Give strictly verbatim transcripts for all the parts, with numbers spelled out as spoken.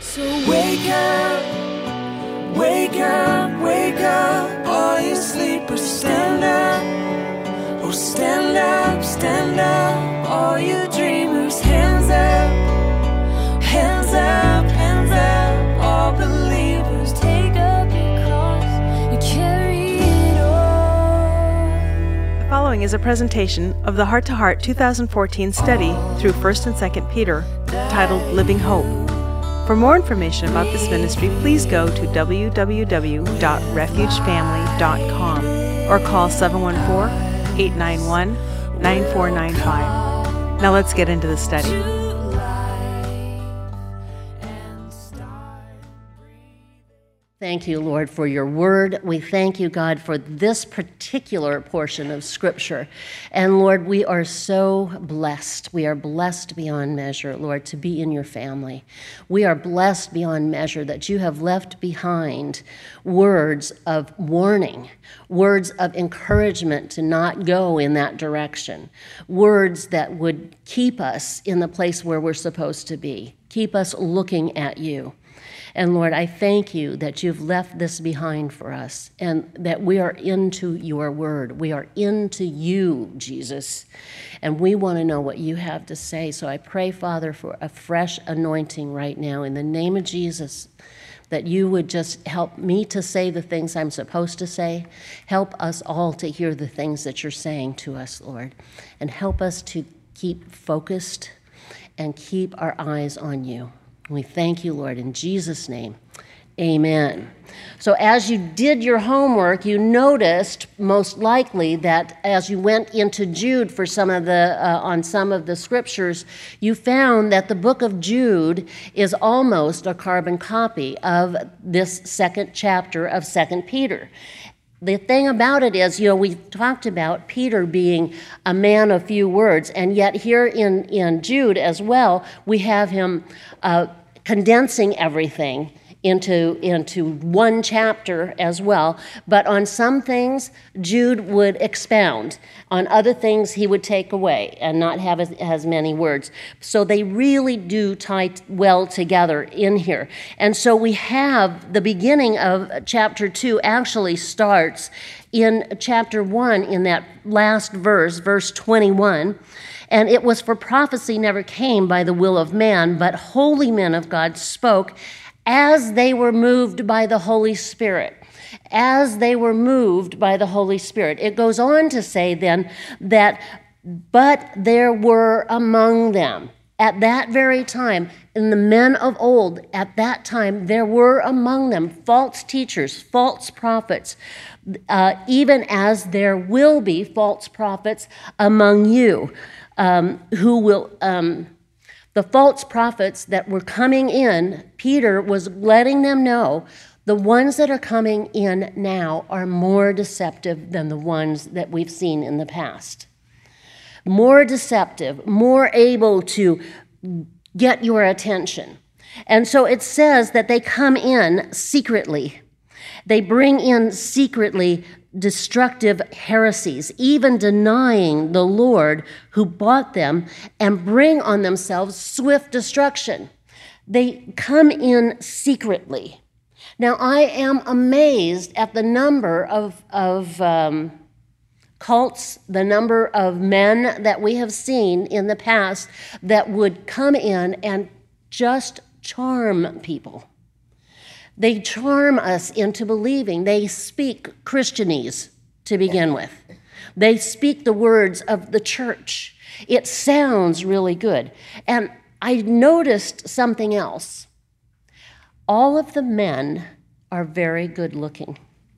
So wake up, wake up, wake up, all you sleepers, stand up. Oh, stand up, stand up, all you dreamers, hands up, hands up, hands up, all believers, take up your cross and carry it on. The following is a presentation of the Heart to Heart two thousand fourteen study through First and Second Peter, titled Living Hope. For more information about this ministry, please go to w w w dot refuge family dot com or call seven one four, eight nine one, nine four nine five. Now let's get into the study. Thank you, Lord, for your word. We thank you, God, for this particular portion of Scripture. And Lord, we are so blessed. We are blessed beyond measure, Lord, to be in your family. We are blessed beyond measure that you have left behind words of warning, words of encouragement to not go in that direction, words that would keep us in the place where we're supposed to be, keep us looking at you. And Lord, I thank you that you've left this behind for us and that we are into your word. We are into you, Jesus, and we want to know what you have to say. So I pray, Father, for a fresh anointing right now in the name of Jesus, that you would just help me to say the things I'm supposed to say. Help us all to hear the things that you're saying to us, Lord, and help us to keep focused and keep our eyes on you. We thank you, Lord, in Jesus' name. Amen. So as you did your homework, you noticed most likely that as you went into Jude for some of the uh, on some of the scriptures, you found that the book of Jude is almost a carbon copy of this second chapter of Second Peter. The thing about it is, you know, we talked about Peter being a man of few words, and yet here in, in Jude as well, we have him uh, condensing everything into, into one chapter as well. But on some things, Jude would expound. On other things, he would take away and not have as, as many words. So they really do tie well together in here. And so we have the beginning of chapter two actually starts in chapter one in that last verse, verse twenty-one. And it was for prophecy never came by the will of man, but holy men of God spoke as they were moved by the Holy Spirit. As they were moved by the Holy Spirit. It goes on to say then that, but there were among them, at that very time, in the men of old, at that time, there were among them false teachers, false prophets, uh, even as there will be false prophets among you, um, who will... Um, The false prophets that were coming in, Peter was letting them know the ones that are coming in now are more deceptive than the ones that we've seen in the past. More deceptive, more able to get your attention. And so it says that they come in secretly. They bring in secretly destructive heresies, even denying the Lord who bought them, and bring on themselves swift destruction. They come in secretly. Now, I am amazed at the number of, of um, cults, the number of men that we have seen in the past that would come in and just charm people. They charm us into believing. They speak Christianese to begin with. They speak the words of the church. It sounds really good. And I noticed something else. All of the men are very good looking.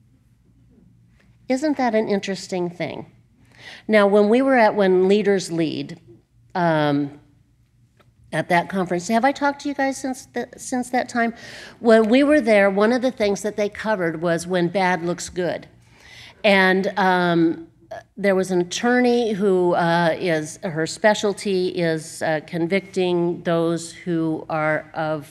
Isn't that an interesting thing? Now, when we were at When Leaders Lead, um, at that conference. Have I talked to you guys since the, since that time? When we were there, one of the things that they covered was when bad looks good. And um, there was an attorney who uh, is, her specialty is uh, convicting those who are of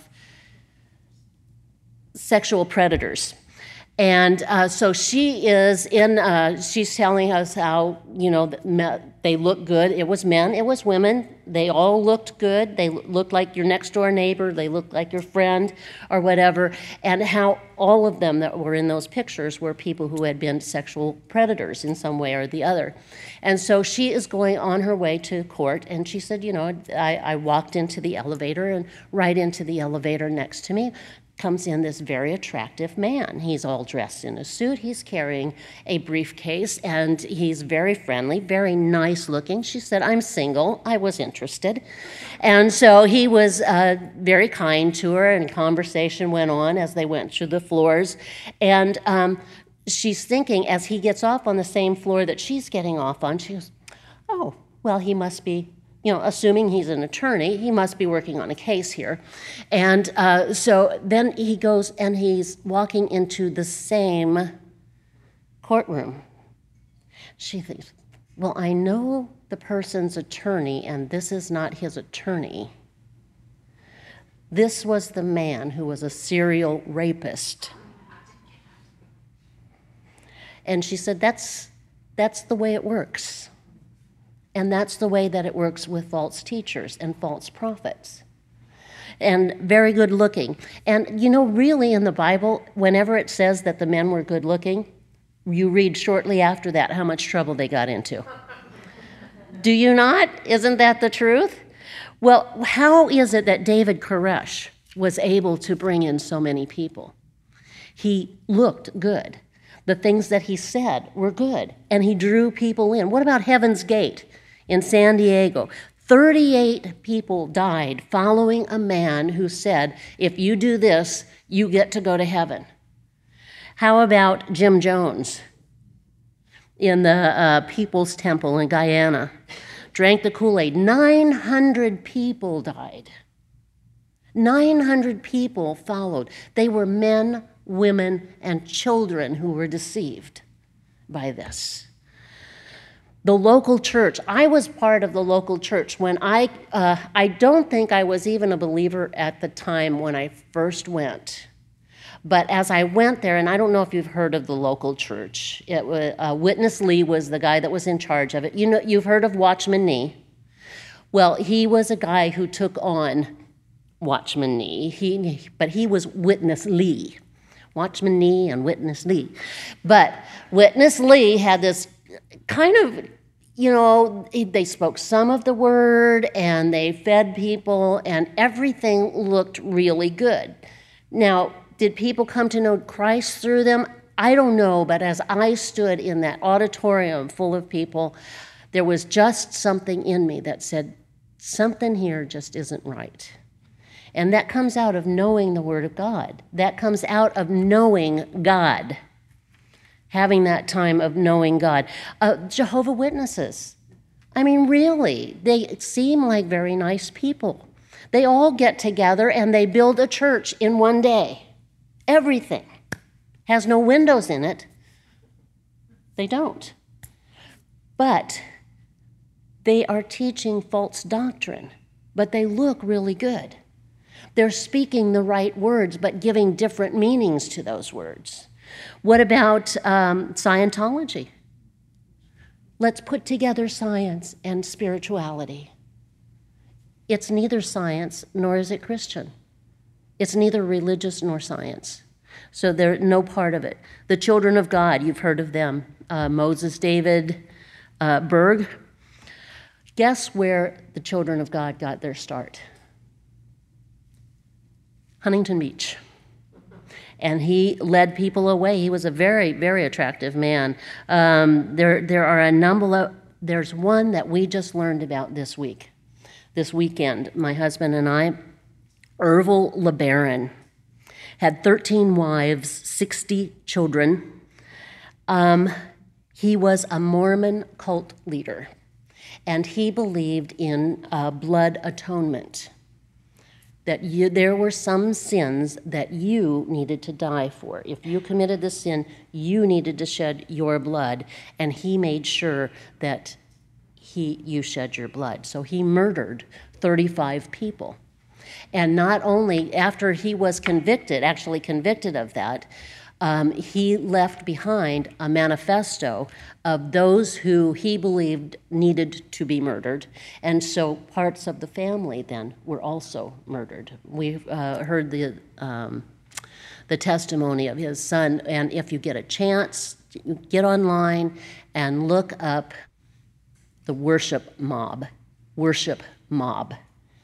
sexual predators. And uh, so she is in, uh, she's telling us how, you know, they look good. It was men, it was women. They all looked good. They looked like your next door neighbor. They looked like your friend or whatever. And how all of them that were in those pictures were people who had been sexual predators in some way or the other. And so she is going on her way to court, and she said, you know, I, I walked into the elevator, and right into the elevator next to me comes in this very attractive man. He's all dressed in a suit. He's carrying a briefcase, and he's very friendly, very nice looking. She said, I'm single. I was interested. And so he was uh, very kind to her, and conversation went on as they went through the floors. And um, she's thinking, as he gets off on the same floor that she's getting off on, she goes, oh, well, he must be, you know, assuming he's an attorney, he must be working on a case here. And uh, so then he goes and he's walking into the same courtroom. She thinks, well, I know the person's attorney, and this is not his attorney. This was the man who was a serial rapist. And she said, that's, that's the way it works. And that's the way that it works with false teachers and false prophets. And very good looking. And you know, really in the Bible, whenever it says that the men were good looking, you read shortly after that how much trouble they got into. Do you not? Isn't that the truth? Well, how is it that David Koresh was able to bring in so many people? He looked good. The things that he said were good, and he drew people in. What about Heaven's Gate in San Diego? thirty-eight people died following a man who said, if you do this, you get to go to heaven. How about Jim Jones in the uh, People's Temple in Guyana? Drank the Kool-Aid. nine hundred people died. nine hundred people followed. They were men, women, and children who were deceived by this. The local church. I was part of the local church when I, uh, I don't think I was even a believer at the time when I first went. But as I went there, and I don't know if you've heard of the local church, it was, uh, Witness Lee was the guy that was in charge of it. You know, you've heard of Watchman Nee. Well, he was a guy who took on Watchman Nee, he, but he was Witness Lee. Watchman Nee and Witness Lee. But Witness Lee had this kind of, you know, they spoke some of the word and they fed people and everything looked really good. Now, did people come to know Christ through them? I don't know, but as I stood in that auditorium full of people, there was just something in me that said, something here just isn't right. And that comes out of knowing the Word of God. That comes out of knowing God. Having that time of knowing God. Uh, Jehovah's Witnesses. I mean, really, they seem like very nice people. They all get together and they build a church in one day. Everything. Has no windows in it. They don't. But they are teaching false doctrine, but they look really good. They're speaking the right words, but giving different meanings to those words. What about um, Scientology? Let's put together science and spirituality. It's neither science nor is it Christian. It's neither religious nor science. So there's no part of it. The Children of God, you've heard of them. Uh, Moses David uh, Berg. Guess where the Children of God got their start? Huntington Beach. And he led people away. He was a very, very attractive man. Um, there, there are a number of, there's one that we just learned about this week, this weekend. My husband and I, Ervil LeBaron, had thirteen wives, sixty children. Um, he was a Mormon cult leader, and he believed in uh, blood atonement. That you, there were some sins that you needed to die for. If you committed the sin, you needed to shed your blood, and he made sure that he, you shed your blood. So he murdered thirty-five people. And not only after he was convicted, actually convicted of that, um, he left behind a manifesto of those who he believed needed to be murdered, and so parts of the family then were also murdered. We uh, heard the um, the testimony of his son, and if you get a chance, get online and look up the worship mob, worship mob,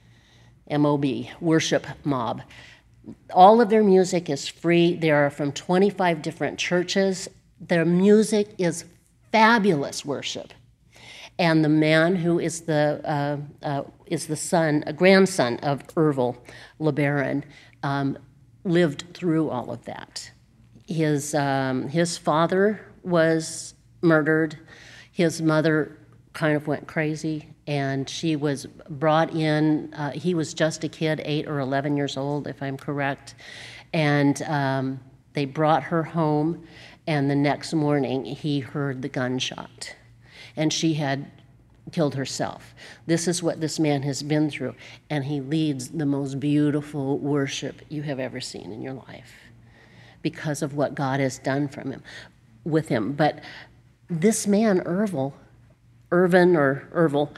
M O B, worship mob. All of their music is free. They are from twenty-five different churches. Their music is fabulous worship. And the man who is the uh, uh, is the son, a grandson of Ervil LeBaron, um, lived through all of that. His um, his father was murdered. His mother kind of went crazy, and she was brought in. Uh, he was just a kid, eight or eleven years old, if I'm correct, and um, they brought her home. And the next morning, he heard the gunshot, and she had killed herself. This is what this man has been through, and he leads the most beautiful worship you have ever seen in your life because of what God has done from him, with him. But this man, Ervil, Irvin or Ervil,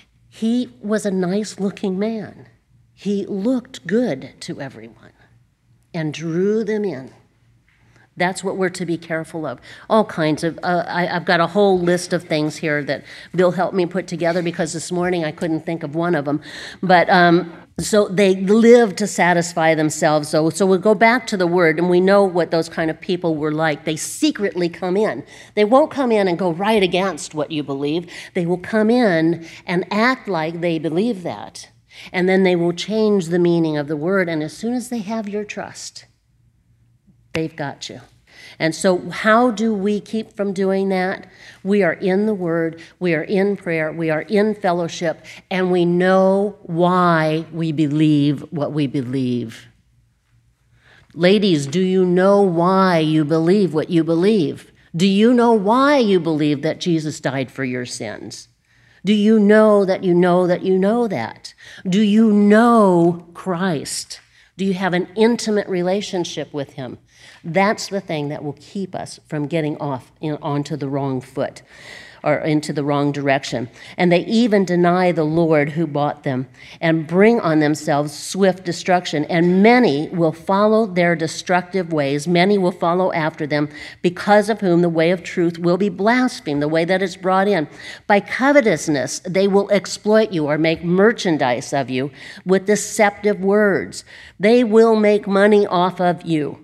he was a nice-looking man. He looked good to everyone and drew them in. That's what we're to be careful of. All kinds of, uh, I, I've got a whole list of things here that Bill helped me put together because this morning I couldn't think of one of them. But um, so they live to satisfy themselves. So, so we'll go back to the word, and we know what those kind of people were like. They secretly come in. They won't come in and go right against what you believe. They will come in and act like they believe that. And then they will change the meaning of the word. And as soon as they have your trust, they've got you. And so how do we keep from doing that? We are in the Word, we are in prayer, we are in fellowship, and we know why we believe what we believe. Ladies, do you know why you believe what you believe? Do you know why you believe that Jesus died for your sins? Do you know that you know that you know that? Do you know Christ? Do you have an intimate relationship with him? That's the thing that will keep us from getting off in, onto the wrong foot or into the wrong direction. And they even deny the Lord who bought them and bring on themselves swift destruction. And many will follow their destructive ways. Many will follow after them, because of whom the way of truth will be blasphemed, the way that is brought in. By covetousness, they will exploit you or make merchandise of you with deceptive words. They will make money off of you.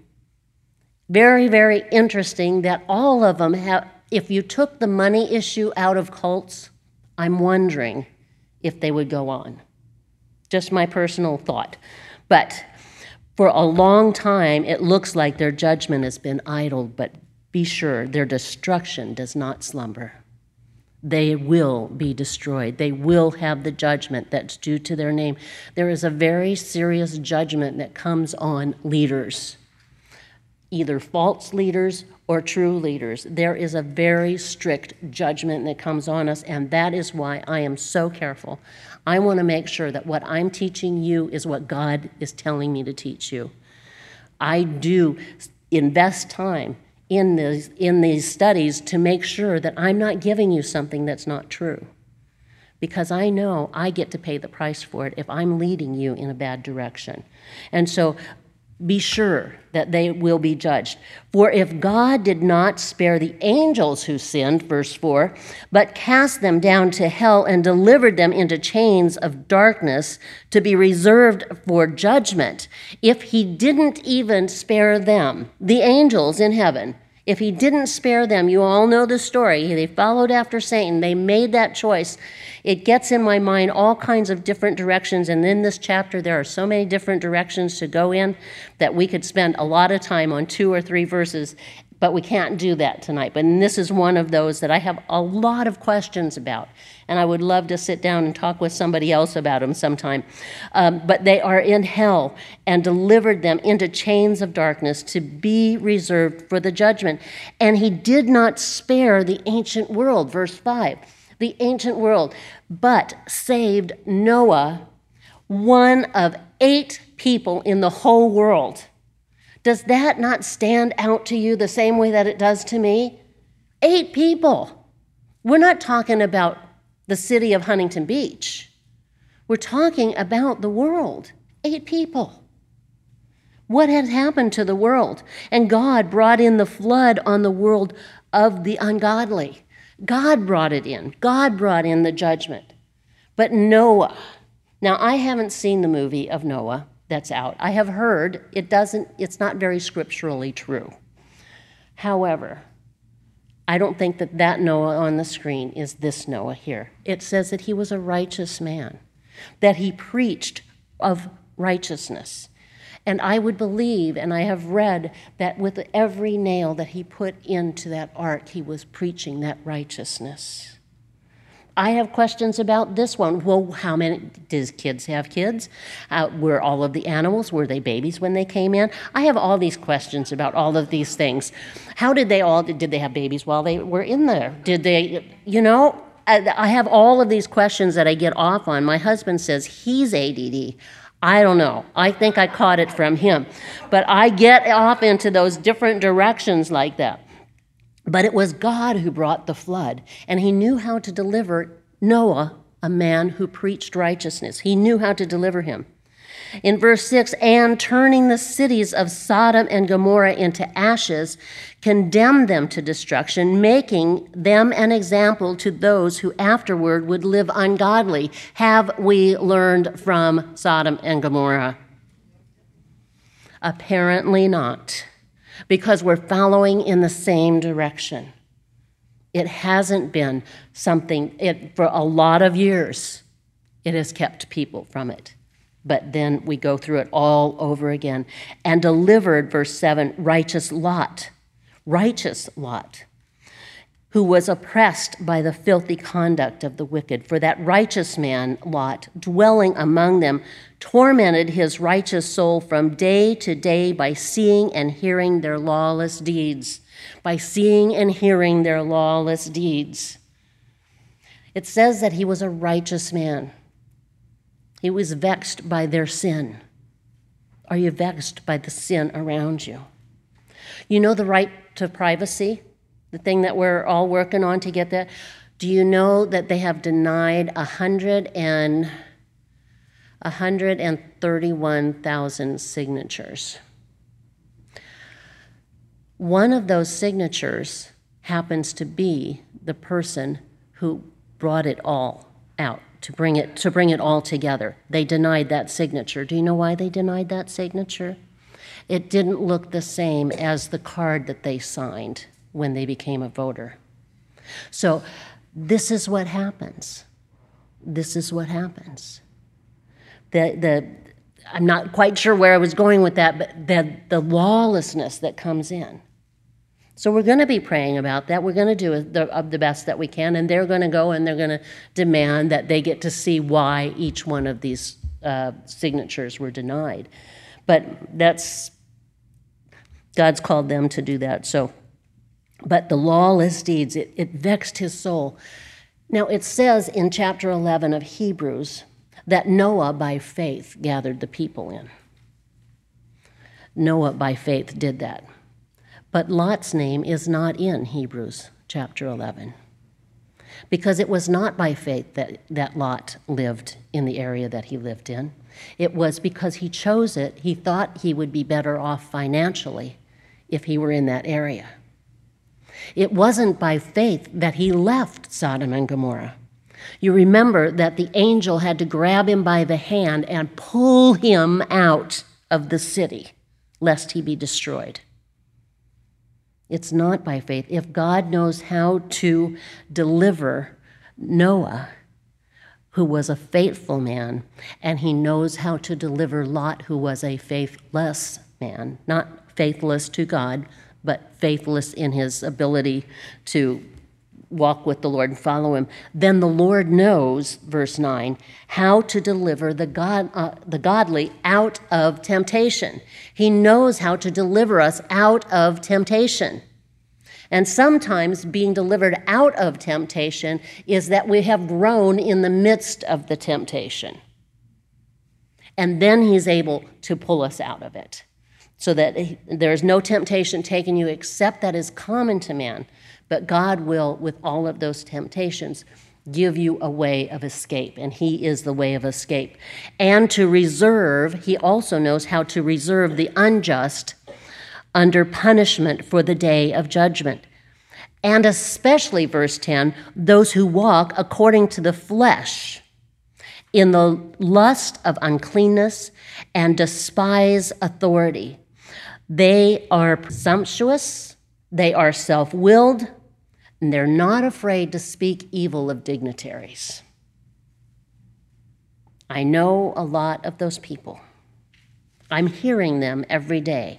Very, very interesting that all of them have, if you took the money issue out of cults, I'm wondering if they would go on. Just my personal thought. But for a long time, it looks like their judgment has been idled, but be sure their destruction does not slumber. They will be destroyed. They will have the judgment that's due to their name. There is a very serious judgment that comes on leaders, either false leaders or true leaders. There is a very strict judgment that comes on us, and that is why I am so careful. I want to make sure that what I'm teaching you is what God is telling me to teach you. I do invest time in these, in these studies to make sure that I'm not giving you something that's not true, because I know I get to pay the price for it if I'm leading you in a bad direction. And so be sure that they will be judged. For if God did not spare the angels who sinned, verse four, but cast them down to hell and delivered them into chains of darkness to be reserved for judgment, if he didn't even spare them, the angels in heaven, if he didn't spare them, you all know the story. They followed after Satan. They made that choice. It gets in my mind all kinds of different directions. And in this chapter, there are so many different directions to go in that we could spend a lot of time on two or three verses, but we can't do that tonight. But this is one of those that I have a lot of questions about, and I would love to sit down and talk with somebody else about them sometime. Um, but they are in hell and delivered them into chains of darkness to be reserved for the judgment. And he did not spare the ancient world, verse five, the ancient world, but saved Noah, one of eight people in the whole world. Does that not stand out to you the same way that it does to me? Eight people. We're not talking about the city of Huntington Beach. We're talking about the world. Eight people. What had happened to the world? And God brought in the flood on the world of the ungodly. God brought it in. God brought in the judgment. But Noah, now I haven't seen the movie of Noah that's out. I have heard it doesn't, it's not very scripturally true. However, I don't think that that Noah on the screen is this Noah here. It says that he was a righteous man, that he preached of righteousness. And I would believe, and I have read, that with every nail that he put into that ark, he was preaching that righteousness. I have questions about this one. Well, how many, did kids have kids? Uh, were all of the animals, were they babies when they came in? I have all these questions about all of these things. How did they all, did they have babies while they were in there? Did they, you know, I, I have all of these questions that I get off on. My husband says he's A D D. I don't know. I think I caught it from him. But I get off into those different directions like that. But it was God who brought the flood, and he knew how to deliver Noah, a man who preached righteousness. He knew how to deliver him. In verse six, and turning the cities of Sodom and Gomorrah into ashes, condemned them to destruction, making them an example to those who afterward would live ungodly. Have we learned from Sodom and Gomorrah? Apparently not, because we're following in the same direction. It hasn't been something, it, for a lot of years, it has kept people from it. But then we go through it all over again. And delivered, verse seven, righteous Lot, righteous Lot, who was oppressed by the filthy conduct of the wicked. For that righteous man, Lot, dwelling among them, tormented his righteous soul from day to day by seeing and hearing their lawless deeds. By seeing and hearing their lawless deeds. It says that he was a righteous man. He was vexed by their sin. Are you vexed by the sin around you? You know the right to privacy, the thing that we're all working on to get that? Do you know that they have denied one hundred and one hundred thirty-one thousand signatures? One of those signatures happens to be the person who brought it all out. To bring it to bring it all together. They denied that signature. Do you know why they denied that signature? It didn't look the same as the card that they signed when they became a voter. So this is what happens. This is what happens. The the I'm not quite sure where I was going with that, but the, the lawlessness that comes in. So we're going to be praying about that. We're going to do the, uh, the best that we can, and they're going to go and they're going to demand that they get to see why each one of these uh, signatures were denied. But that's, God's called them to do that. So, but the lawless deeds, it, it vexed his soul. Now it says in chapter eleven of Hebrews that Noah by faith gathered the people in. Noah by faith did that. But Lot's name is not in Hebrews chapter eleven, because it was not by faith that, that Lot lived in the area that he lived in. It was because he chose it. He thought he would be better off financially if he were in that area. It wasn't by faith that he left Sodom and Gomorrah. You remember that the angel had to grab him by the hand and pull him out of the city, lest he be destroyed. It's not by faith. If God knows how to deliver Noah, who was a faithful man, and he knows how to deliver Lot, who was a faithless man, not faithless to God, but faithless in his ability to walk with the Lord and follow him, then the Lord knows, verse nine, how to deliver the God, uh, the godly out of temptation. He knows how to deliver us out of temptation. And sometimes being delivered out of temptation is that we have grown in the midst of the temptation. And then he's able to pull us out of it. so that there is no temptation taken you except that is common to man. But God will, with all of those temptations, give you a way of escape, and he is the way of escape. And to reserve, he also knows how to reserve the unjust under punishment for the day of judgment. And especially, verse ten, those who walk according to the flesh, in the lust of uncleanness, and despise authority. They are presumptuous, they are self-willed, and they're not afraid to speak evil of dignitaries. I know a lot of those people. I'm hearing them every day.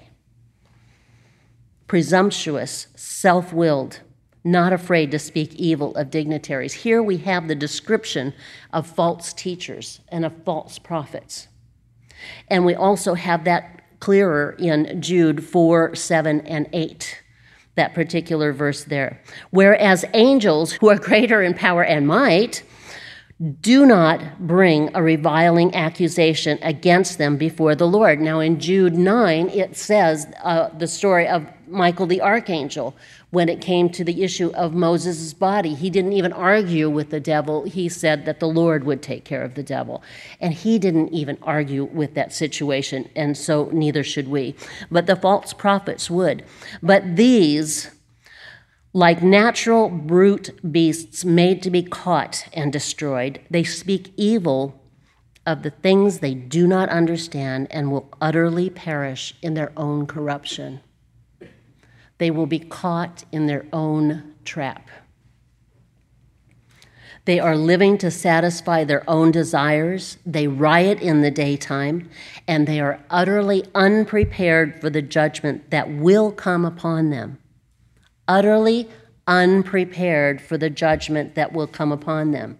Presumptuous, self-willed, not afraid to speak evil of dignitaries. Here we have the description of false teachers and of false prophets. And we also have that clearer in Jude four, seven, and eight, that particular verse there. Whereas angels, who are greater in power and might, do not bring a reviling accusation against them before the Lord. Now in Jude nine, it says uh, the story of Michael the archangel. When it came to the issue of Moses' body, he didn't even argue with the devil. He said that the Lord would take care of the devil. And he didn't even argue with that situation, and so neither should we. But the false prophets would. But these, like natural brute beasts made to be caught and destroyed, they speak evil of the things they do not understand and will utterly perish in their own corruption. They will be caught in their own trap. They are living to satisfy their own desires. They riot in the daytime, and they are utterly unprepared for the judgment that will come upon them. Utterly unprepared for the judgment that will come upon them.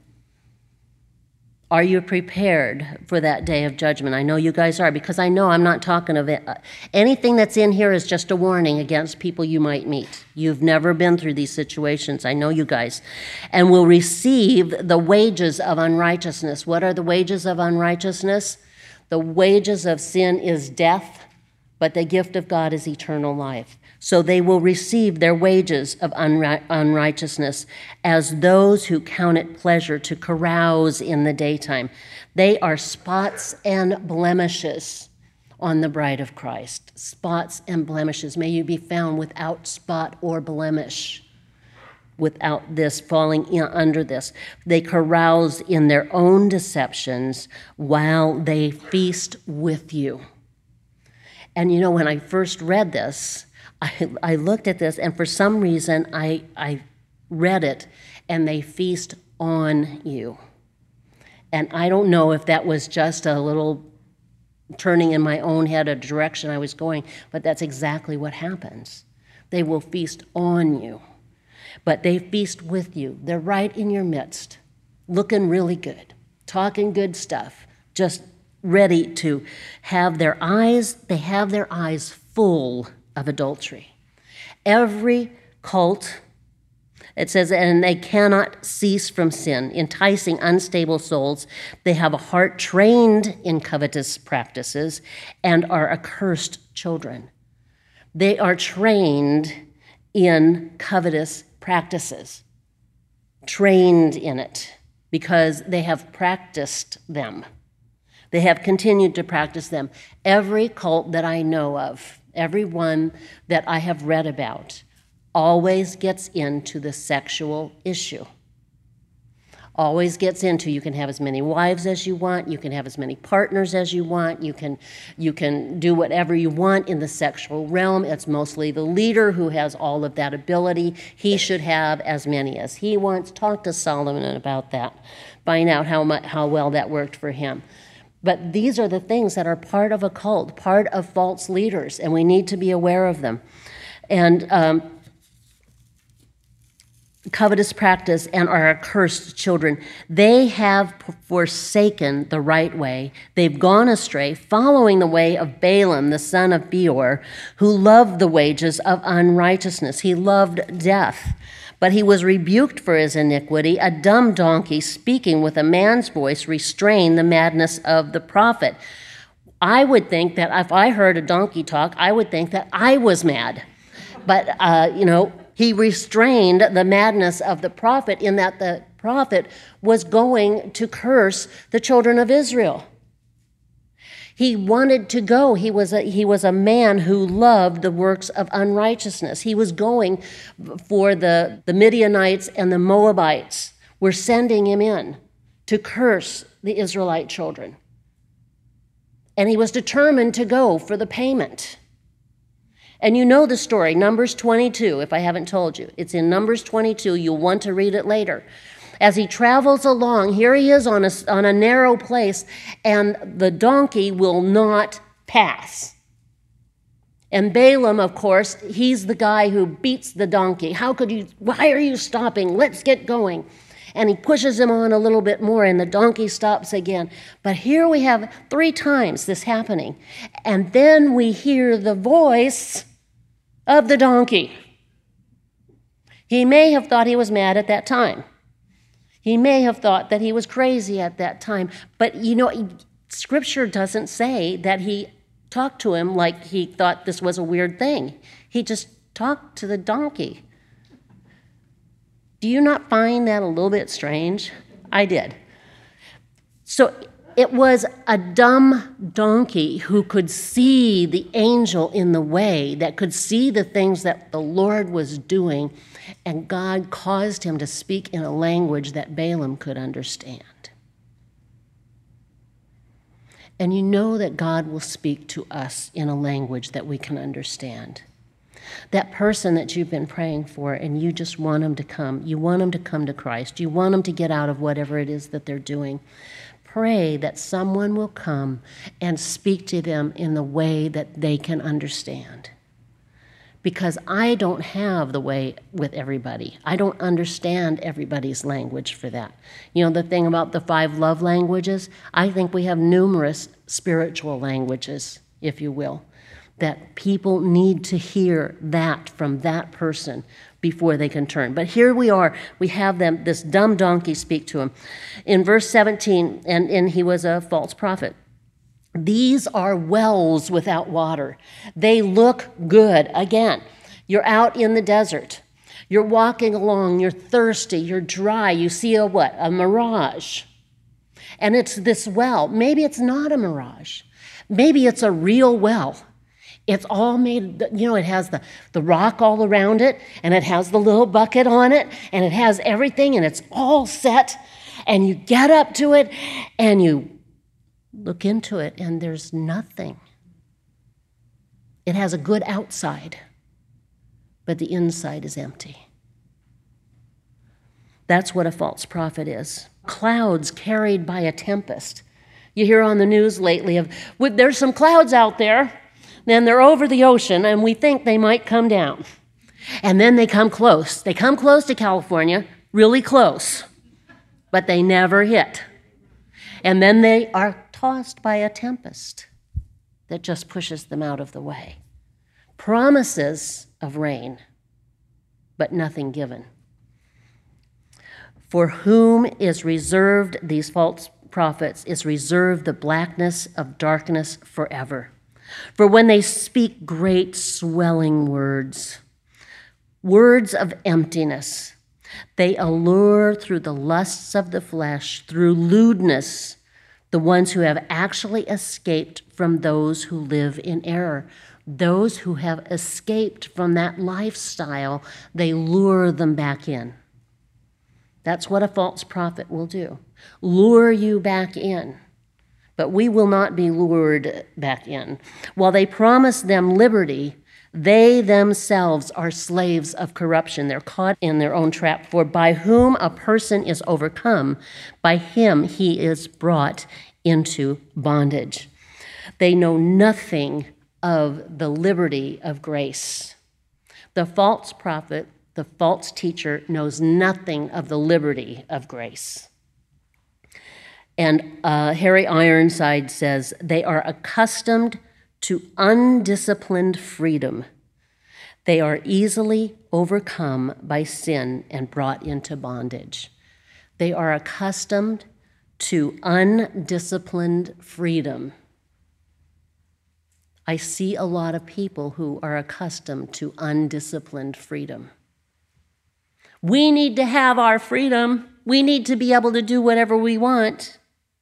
Are you prepared for that day of judgment? I know you guys are, because I know I'm not talking of it. Anything that's in here is just a warning against people you might meet. You've never been through these situations. I know you guys. And will receive the wages of unrighteousness. What are the wages of unrighteousness? The wages of sin is death, but the gift of God is eternal life. So they will receive their wages of unri- unrighteousness as those who count it pleasure to carouse in the daytime. They are spots and blemishes on the bride of Christ. Spots and blemishes. May you be found without spot or blemish, without this, falling in under this. They carouse in their own deceptions while they feast with you. And you know, when I first read this, I, I looked at this, and for some reason, I, I read it, and they feast on you. And I don't know if that was just a little turning in my own head a direction I was going, but that's exactly what happens. They will feast on you, but they feast with you. They're right in your midst, looking really good, talking good stuff, just ready to have their eyes, they have their eyes full of adultery. Every cult, it says, and they cannot cease from sin, enticing unstable souls. They have a heart trained in covetous practices and are accursed children. They are trained in covetous practices, trained in it because they have practiced them. They have continued to practice them. Every cult that I know of, every one that I have read about, always gets into the sexual issue. Always gets into, you can have as many wives as you want, you can have as many partners as you want, you can, you can do whatever you want in the sexual realm. It's mostly the leader who has all of that ability. He should have as many as he wants. Talk to Solomon about that. Find out how much, how well that worked for him. But these are the things that are part of a cult, part of false leaders, and we need to be aware of them. And um, covetous practice and are accursed children. They have forsaken the right way. They've gone astray, following the way of Balaam, the son of Beor, who loved the wages of unrighteousness. He loved death. But he was rebuked for his iniquity. A dumb donkey speaking with a man's voice restrained the madness of the prophet. I would think that if I heard a donkey talk, I would think that I was mad. But, uh, you know, he restrained the madness of the prophet in that the prophet was going to curse the children of Israel. He wanted to go. He was a, he was a man who loved the works of unrighteousness. He was going for the, the Midianites and the Moabites were sending him in to curse the Israelite children. And he was determined to go for the payment. And you know the story, Numbers twenty-two, if I haven't told you. It's in Numbers twenty-two. You'll want to read it later. As he travels along, here he is on a, on a narrow place, and the donkey will not pass. And Balaam, of course, he's the guy who beats the donkey. How could you, why are you stopping? Let's get going. And he pushes him on a little bit more, and the donkey stops again. But here we have three times this happening. And then we hear the voice of the donkey. He may have thought he was mad at that time. He may have thought that he was crazy at that time. But, you know, Scripture doesn't say that he talked to him like he thought this was a weird thing. He just talked to the donkey. Do you not find that a little bit strange? I did. So it was a dumb donkey who could see the angel in the way, that could see the things that the Lord was doing, and God caused him to speak in a language that Balaam could understand. And you know that God will speak to us in a language that we can understand. That person that you've been praying for and you just want them to come, you want them to come to Christ, you want them to get out of whatever it is that they're doing, pray that someone will come and speak to them in the way that they can understand. Because I don't have the way with everybody. I don't understand everybody's language for that. You know, the thing about the five love languages, I think we have numerous spiritual languages, if you will, that people need to hear that from that person before they can turn. But here we are. We have them, this dumb donkey speak to him. In verse seventeen, and, and he was a false prophet. These are wells without water. They look good. Again, you're out in the desert. You're walking along. You're thirsty. You're dry. You see a what? A mirage. And it's this well. Maybe it's not a mirage. Maybe it's a real well. It's all made, you know, it has the, the rock all around it, and it has the little bucket on it, and it has everything, and it's all set. And you get up to it, and you look into it, and there's nothing. It has a good outside, but the inside is empty. That's what a false prophet is. Clouds carried by a tempest. You hear on the news lately of, well, there's some clouds out there, then they're over the ocean, and we think they might come down. And then they come close. They come close to California, really close, but they never hit. And then they are tossed by a tempest that just pushes them out of the way. Promises of rain, but nothing given. For whom is reserved, these false prophets, is reserved the blackness of darkness forever. For when they speak great swelling words, words of emptiness, they allure through the lusts of the flesh, through lewdness, the ones who have actually escaped from those who live in error. Those who have escaped from that lifestyle, they lure them back in. That's what a false prophet will do. Lure you back in. But we will not be lured back in. While they promise them liberty, they themselves are slaves of corruption. They're caught in their own trap. For by whom a person is overcome, by him he is brought into bondage. They know nothing of the liberty of grace. The false prophet, the false teacher, knows nothing of the liberty of grace. And uh, Harry Ironside says, they are accustomed to undisciplined freedom. They are easily overcome by sin and brought into bondage. They are accustomed to undisciplined freedom. I see a lot of people who are accustomed to undisciplined freedom. We need to have our freedom. We need to be able to do whatever we want.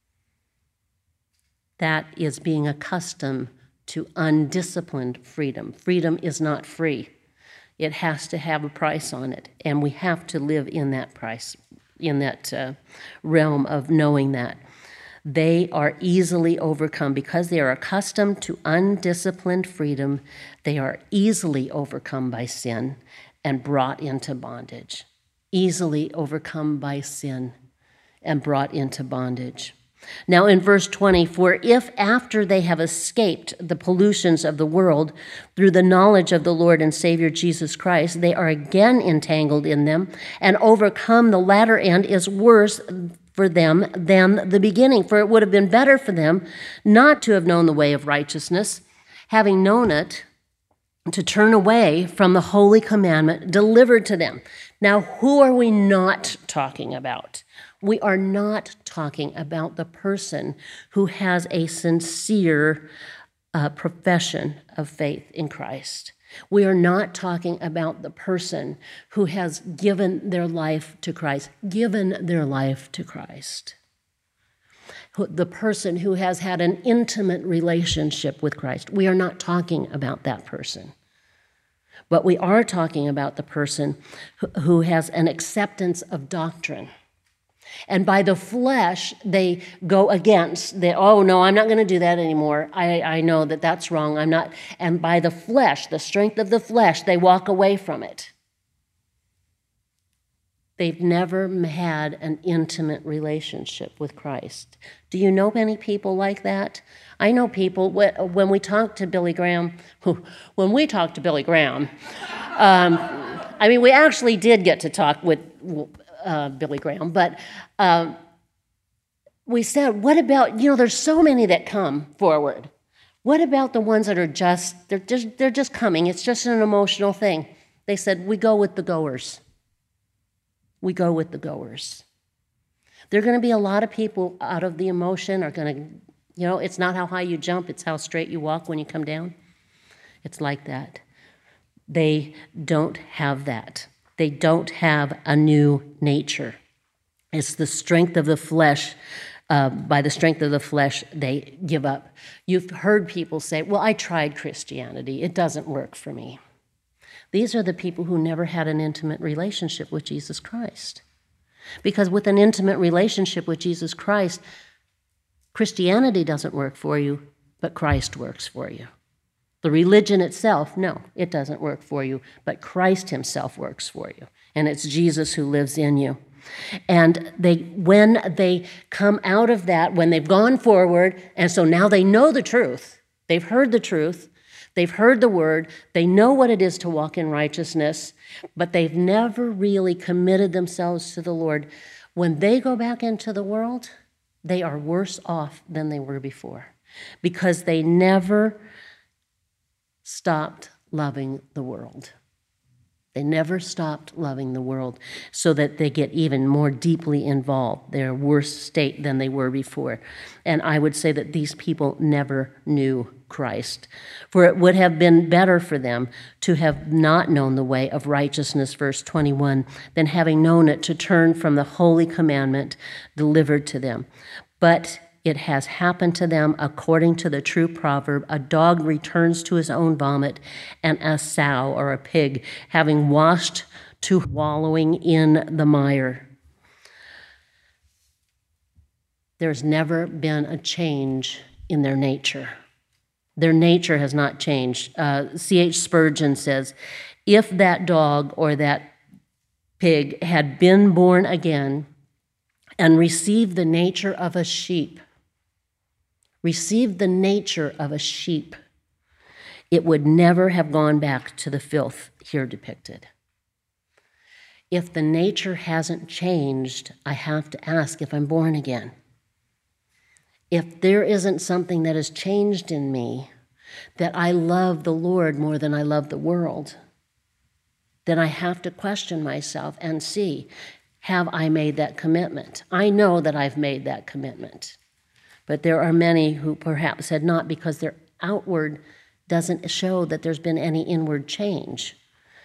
That is being accustomed to undisciplined freedom. Freedom is not free. It has to have a price on it, and we have to live in that price, in that uh, realm of knowing that. They are easily overcome because they are accustomed to undisciplined freedom. They are easily overcome by sin and brought into bondage. Easily overcome by sin and brought into bondage. Now in verse twenty, for if after they have escaped the pollutions of the world through the knowledge of the Lord and Savior Jesus Christ, they are again entangled in them and overcome, the latter end is worse for them than the beginning. For it would have been better for them not to have known the way of righteousness, having known it, to turn away from the holy commandment delivered to them. Now, who are we not talking about? We are not talking about the person who has a sincere uh, profession of faith in Christ. We are not talking about the person who has given their life to Christ, given their life to Christ. The person who has had an intimate relationship with Christ. We are not talking about that person. But we are talking about the person who has an acceptance of doctrine. And by the flesh, they go against, they, oh, no, I'm not going to do that anymore. I, I know that that's wrong. I'm not. And by the flesh, the strength of the flesh, they walk away from it. They've never had an intimate relationship with Christ. Do you know many people like that? I know people, when we talk to Billy Graham, when we talk to Billy Graham, um, I mean, we actually did get to talk with Uh, Billy Graham, but um, we said, what about, you know, there's so many that come forward. What about the ones that are just, they're just, they're just coming, it's just an emotional thing. They said, we go with the goers. We go with the goers. There are going to be a lot of people out of the emotion are going to, you know, it's not how high you jump, it's how straight you walk when you come down. It's like that. They don't have that. They don't have a new nature. It's the strength of the flesh. Uh, by the strength of the flesh, they give up. You've heard people say, well, I tried Christianity. It doesn't work for me. These are the people who never had an intimate relationship with Jesus Christ. Because with an intimate relationship with Jesus Christ, Christianity doesn't work for you, but Christ works for you. The religion itself, no, it doesn't work for you, but Christ himself works for you, and it's Jesus who lives in you. And they, when they come out of that, when they've gone forward, and so now they know the truth, they've heard the truth, they've heard the word, they know what it is to walk in righteousness, but they've never really committed themselves to the Lord. When they go back into the world, they are worse off than they were before, because they never stopped loving the world. They never stopped loving the world, so that they get even more deeply involved. They're a worse state than they were before. And I would say that these people never knew Christ. For it would have been better for them to have not known the way of righteousness, verse twenty-one, than having known it to turn from the holy commandment delivered to them. But it has happened to them according to the true proverb, a dog returns to his own vomit, and a sow or a pig, having washed, to wallowing in the mire. There's never been a change in their nature. Their nature has not changed. Uh, C H Spurgeon says, if that dog or that pig had been born again and received the nature of a sheep, received the nature of a sheep, it would never have gone back to the filth here depicted. If the nature hasn't changed, I have to ask if I'm born again. If there isn't something that has changed in me, that I love the Lord more than I love the world, then I have to question myself and see, have I made that commitment? I know that I've made that commitment. But there are many who perhaps had not, because their outward doesn't show that there's been any inward change.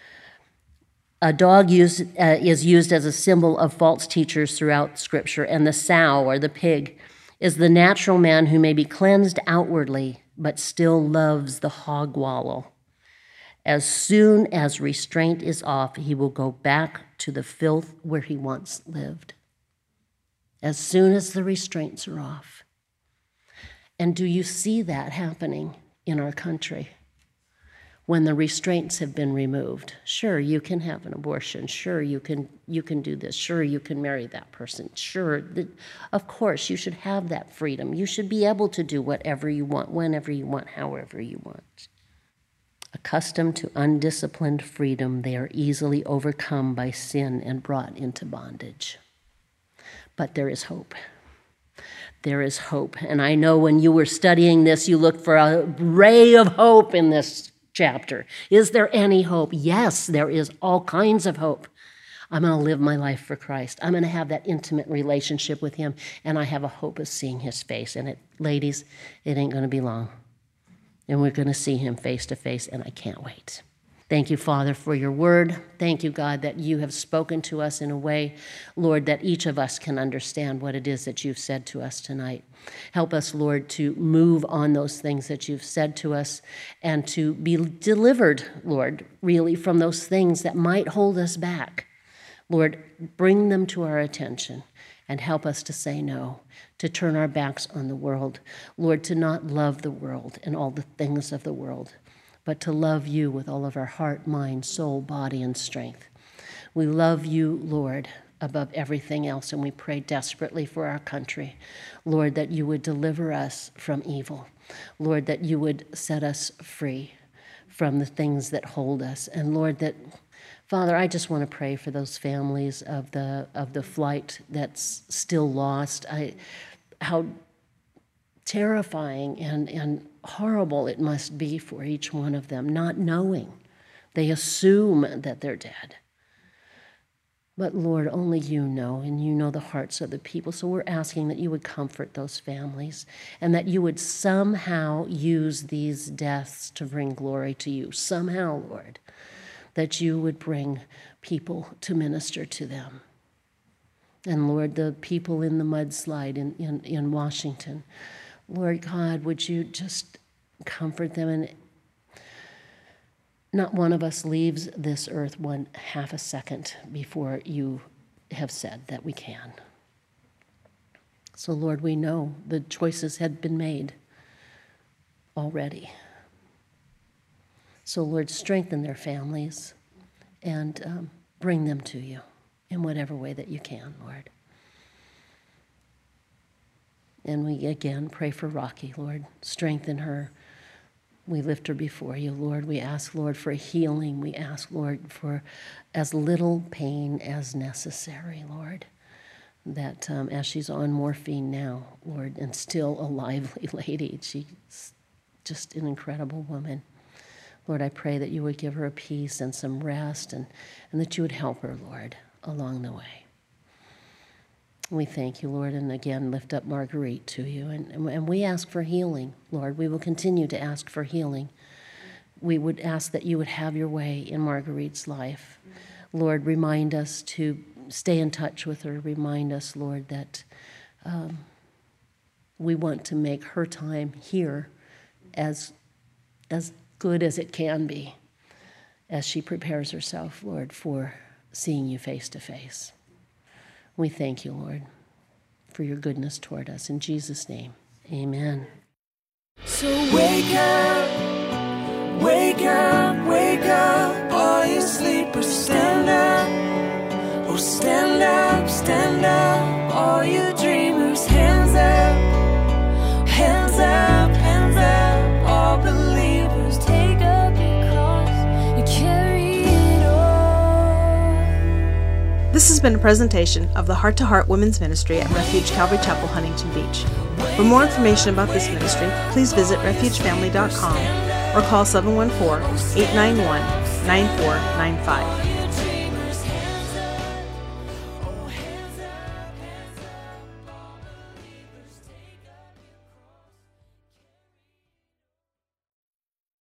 A dog used, uh, is used as a symbol of false teachers throughout Scripture, and the sow or the pig is the natural man who may be cleansed outwardly, but still loves the hog wallow. As soon as restraint is off, he will go back to the filth where he once lived. As soon as the restraints are off. And do you see that happening in our country? When the restraints have been removed. Sure, you can have an abortion. Sure, you can you can do this. Sure, you can marry that person. Sure, the, of course, you should have that freedom. You should be able to do whatever you want, whenever you want, however you want. Accustomed to undisciplined freedom, they are easily overcome by sin and brought into bondage. But there is hope. There is hope. And I know when you were studying this, you looked for a ray of hope in this chapter. Is there any hope? Yes, there is all kinds of hope. I'm going to live my life for Christ. I'm going to have that intimate relationship with him, and I have a hope of seeing his face. And it, ladies, it ain't going to be long. And we're going to see him face to face, and I can't wait. Thank you, Father, for your word. Thank you, God, that you have spoken to us in a way, Lord, that each of us can understand what it is that you've said to us tonight. Help us, Lord, to move on those things that you've said to us and to be delivered, Lord, really from those things that might hold us back. Lord, bring them to our attention and help us to say no, to turn our backs on the world. Lord, to not love the world and all the things of the world, but to love you with all of our heart, mind, soul, body, and strength. We love you, Lord, above everything else, and we pray desperately for our country. Lord, that you would deliver us from evil. Lord, that you would set us free from the things that hold us. And Lord, that, Father, I just want to pray for those families of the of the flight that's still lost. I, how terrifying and, and horrible it must be for each one of them, not knowing. They assume that they're dead. But Lord, only you know, and you know the hearts of the people. So we're asking that you would comfort those families and that you would somehow use these deaths to bring glory to you. Somehow, Lord, that you would bring people to minister to them. And Lord, the people in the mudslide in, in, in Washington, Lord God, would you just comfort them? And not one of us leaves this earth one half a second before you have said that we can. So, Lord, we know the choices had been made already. So, Lord, strengthen their families and um, bring them to you in whatever way that you can, Lord. And we again pray for Rocky, Lord. Strengthen her. We lift her before you, Lord. We ask, Lord, for healing. We ask, Lord, for as little pain as necessary, Lord. That um, as she's on morphine now, Lord, and still a lively lady, she's just an incredible woman. Lord, I pray that you would give her a peace and some rest, and, and that you would help her, Lord, along the way. We thank you, Lord, and again lift up Marguerite to you. And, and we ask for healing, Lord. We will continue to ask for healing. We would ask that you would have your way in Marguerite's life. Lord, remind us to stay in touch with her. Remind us, Lord, that um, we want to make her time here as, as good as it can be as she prepares herself, Lord, for seeing you face to face. We thank you, Lord, for your goodness toward us. In Jesus' name, amen. So wake up, wake up, wake up, all you sleepers, stand up. Oh, stand up, stand up, all you dreamers, hands up, hands up, hands up, all believers, take up your cross and carry it on. This has been a presentation of the Heart to Heart Women's Ministry at Refuge Calvary Chapel, Huntington Beach. For more information about this ministry, please visit refuge family dot com or call seven one four, eight nine one, nine four nine five.